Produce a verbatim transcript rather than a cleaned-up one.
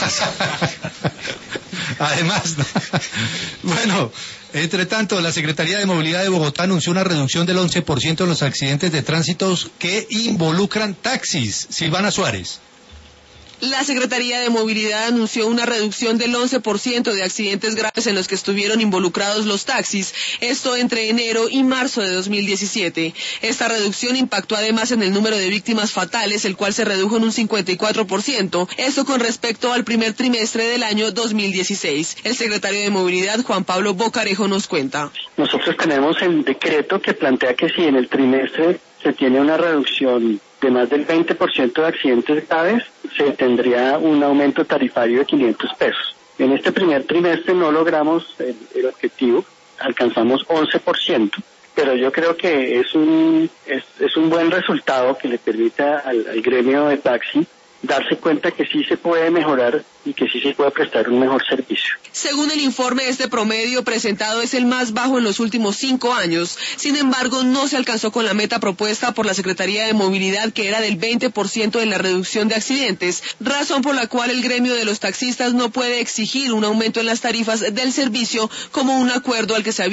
Además, bueno, entre tanto, la Secretaría de Movilidad de Bogotá anunció una reducción del once por ciento en los accidentes de tránsito que involucran taxis. Silvana Suárez. La Secretaría de Movilidad anunció una reducción del once por ciento de accidentes graves en los que estuvieron involucrados los taxis, esto entre enero y marzo de dos mil diecisiete. Esta reducción impactó además en el número de víctimas fatales, el cual se redujo en un cincuenta y cuatro por ciento, esto con respecto al primer trimestre del año dos mil dieciséis. El secretario de Movilidad, Juan Pablo Bocarejo, nos cuenta. Nosotros tenemos el decreto que plantea que si en el trimestre se tiene una reducción de más del veinte por ciento de accidentes graves, se tendría un aumento tarifario de quinientos pesos. En este primer trimestre no logramos el, el objetivo, alcanzamos once por ciento, pero yo creo que es un es, es un buen resultado que le permita al, al gremio de taxi darse cuenta que sí se puede mejorar y que sí se puede prestar un mejor servicio. Según el informe, este promedio presentado es el más bajo en los últimos cinco años. Sin embargo, no se alcanzó con la meta propuesta por la Secretaría de Movilidad, que era del veinte por ciento en la reducción de accidentes, razón por la cual el gremio de los taxistas no puede exigir un aumento en las tarifas del servicio como un acuerdo al que se había